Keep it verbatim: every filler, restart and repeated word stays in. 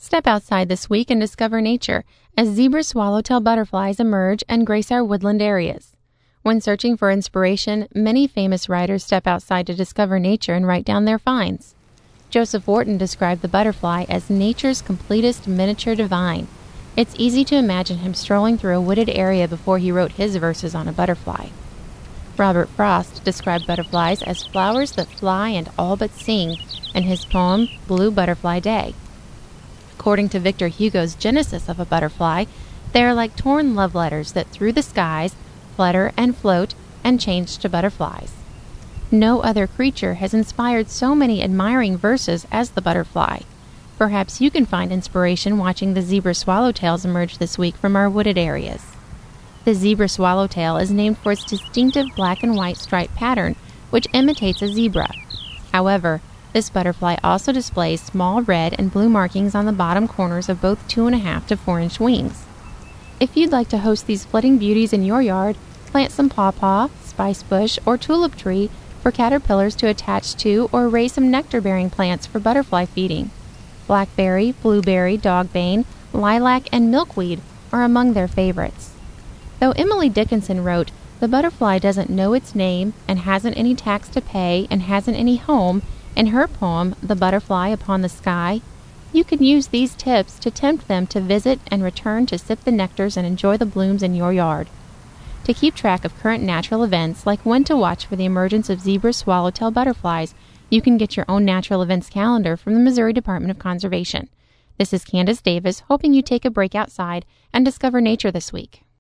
Step outside this week and discover nature as zebra swallowtail butterflies emerge and grace our woodland areas. When searching for inspiration, many famous writers step outside to discover nature and write down their finds. Joseph Warton described the butterfly as nature's completest miniature divine. It's easy to imagine him strolling through a wooded area before he wrote his verses on a butterfly. Robert Frost described butterflies as flowers that fly and all but sing in his poem Blue Butterfly Day. According to Victor Hugo's genesis of a butterfly, they are like torn love letters that through the skies flutter and float and change to butterflies. No other creature has inspired so many admiring verses as the butterfly. Perhaps you can find inspiration watching the zebra swallowtails emerge this week from our wooded areas. The zebra swallowtail is named for its distinctive black and white striped pattern, which imitates a zebra. However, this butterfly also displays small red and blue markings on the bottom corners of both two and a half to four inch wings. If you'd like to host these flitting beauties in your yard, plant some pawpaw, spice bush, or tulip tree for caterpillars to attach to, or raise some nectar-bearing plants for butterfly feeding. Blackberry, blueberry, dogbane, lilac, and milkweed are among their favorites. Though Emily Dickinson wrote, "The butterfly doesn't know its name and hasn't any tax to pay and hasn't any home," in her poem, The Butterfly Upon the Sky, you can use these tips to tempt them to visit and return to sip the nectars and enjoy the blooms in your yard. To keep track of current natural events, like when to watch for the emergence of zebra swallowtail butterflies, you can get your own natural events calendar from the Missouri Department of Conservation. This is Candace Davis, hoping you take a break outside and discover nature this week.